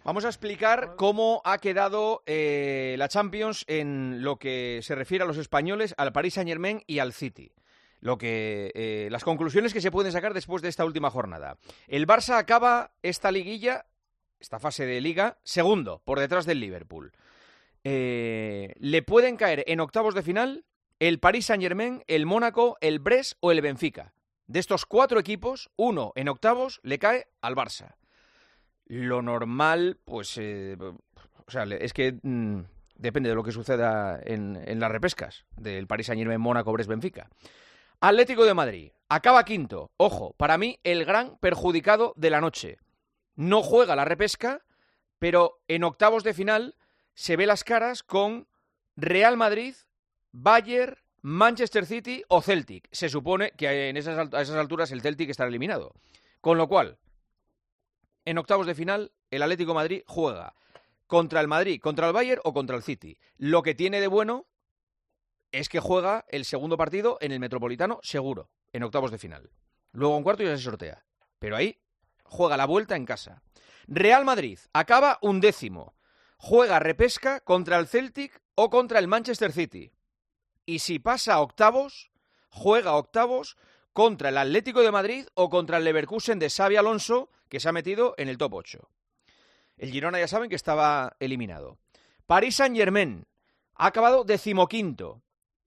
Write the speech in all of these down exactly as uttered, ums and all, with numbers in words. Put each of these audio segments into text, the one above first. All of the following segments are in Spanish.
Vamos a explicar cómo ha quedado eh, la Champions en lo que se refiere a los españoles, al Paris Saint-Germain y al City. Lo que, eh, las conclusiones que se pueden sacar después de esta última jornada. El Barça acaba esta liguilla, esta fase de liga, segundo, por detrás del Liverpool. Eh, le pueden caer en octavos de final el Paris Saint-Germain, el Mónaco, el Brest o el Benfica. De estos cuatro equipos, uno en octavos le cae al Barça. Lo normal, pues, eh, o sea, es que mmm, depende de lo que suceda en, en las repescas del Paris Saint-Germain, Mónaco, Brest, Benfica. Atlético de Madrid, acaba quinto. Ojo, para mí el gran perjudicado de la noche. No juega la repesca, pero en octavos de final se ve las caras con Real Madrid, Bayern, Manchester City o Celtic. Se supone que en esas, a esas alturas el Celtic estará eliminado. Con lo cual, en octavos de final, el Atlético de Madrid juega contra el Madrid, contra el Bayern o contra el City. Lo que tiene de bueno es que juega el segundo partido en el Metropolitano seguro, en octavos de final. Luego en cuarto ya se sortea. Pero ahí juega la vuelta en casa. Real Madrid acaba undécimo. Juega repesca contra el Celtic o contra el Manchester City. Y si pasa a octavos, juega octavos contra el Atlético de Madrid o contra el Leverkusen de Xabi Alonso, que se ha metido en el top ocho. El Girona ya saben que estaba eliminado. Paris Saint-Germain ha acabado decimoquinto.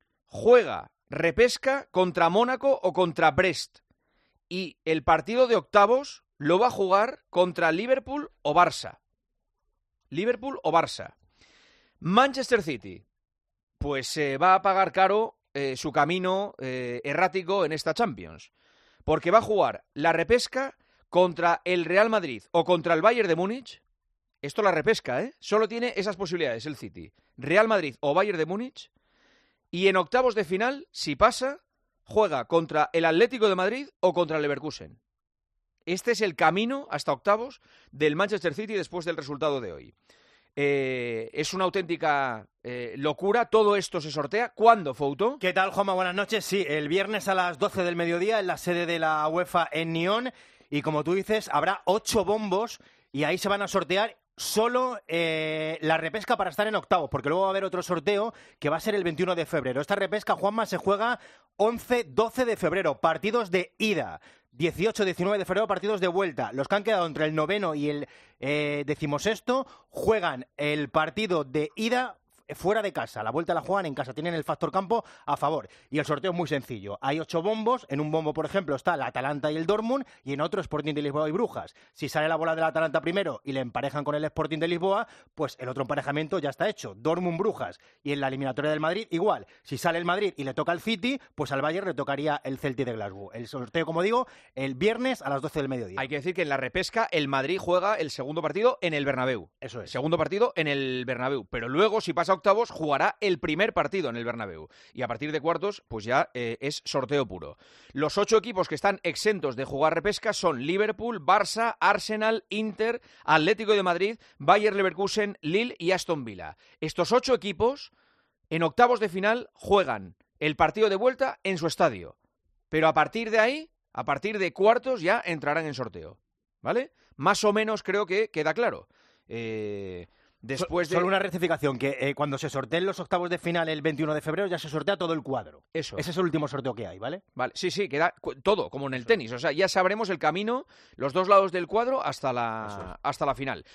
Juega repesca contra Mónaco o contra Brest. Y el partido de octavos lo va a jugar contra Liverpool o Barça. Liverpool o Barça. Manchester City, pues se eh, va a pagar caro eh, su camino eh, errático en esta Champions. Porque va a jugar la repesca contra el Real Madrid o contra el Bayern de Múnich. Esto la repesca, ¿eh? Solo tiene esas posibilidades el City. Real Madrid o Bayern de Múnich. Y en octavos de final, si pasa, juega contra el Atlético de Madrid o contra el Leverkusen. Este es el camino hasta octavos del Manchester City después del resultado de hoy. Eh, es una auténtica eh, locura. Todo esto se sortea. ¿Cuándo, Fouto? ¿Qué tal, Juanma? Buenas noches. Sí, el viernes a las doce del mediodía en la sede de la UEFA en Nyon. Y como tú dices, habrá ocho bombos y ahí se van a sortear solo eh, la repesca para estar en octavos, porque luego va a haber otro sorteo que va a ser el veintiuno de febrero. Esta repesca, Juanma, se juega once doce de febrero, partidos de ida. dieciocho diecinueve de febrero, partidos de vuelta. Los que han quedado entre el noveno y el eh, decimosexto juegan el partido de ida fuera de casa. La vuelta la juegan en casa. Tienen el factor campo a favor. Y el sorteo es muy sencillo. Hay ocho bombos. En un bombo, por ejemplo, está el Atalanta y el Dortmund. Y en otro, Sporting de Lisboa y Brujas. Si sale la bola del Atalanta primero y le emparejan con el Sporting de Lisboa, pues el otro emparejamiento ya está hecho. Dortmund-Brujas. Y en la eliminatoria del Madrid, igual. Si sale el Madrid y le toca el City, pues al Bayern le tocaría el Celtic de Glasgow. El sorteo, como digo, el viernes a las doce del mediodía. Hay que decir que en la repesca el Madrid juega el segundo partido en el Bernabéu. Eso es. Segundo partido en el Bernabéu. Pero luego, si pasa a octavos, jugará el primer partido en el Bernabéu. Y a partir de cuartos, pues ya eh, es sorteo puro. Los ocho equipos que están exentos de jugar repesca son Liverpool, Barça, Arsenal, Inter, Atlético de Madrid, Bayer Leverkusen, Lille y Aston Villa. Estos ocho equipos, en octavos de final, juegan el partido de vuelta en su estadio. Pero a partir de ahí, a partir de cuartos, ya entrarán en sorteo. ¿Vale? Más o menos creo que queda claro. Eh... Después de... Solo una rectificación, que eh, cuando se sorteen los octavos de final el veintiuno de febrero ya se sortea todo el cuadro. Eso. Ese es el último sorteo que hay, ¿vale? Vale, sí, sí, queda todo, como en el tenis. O sea, ya sabremos el camino, los dos lados del cuadro hasta la, hasta la final.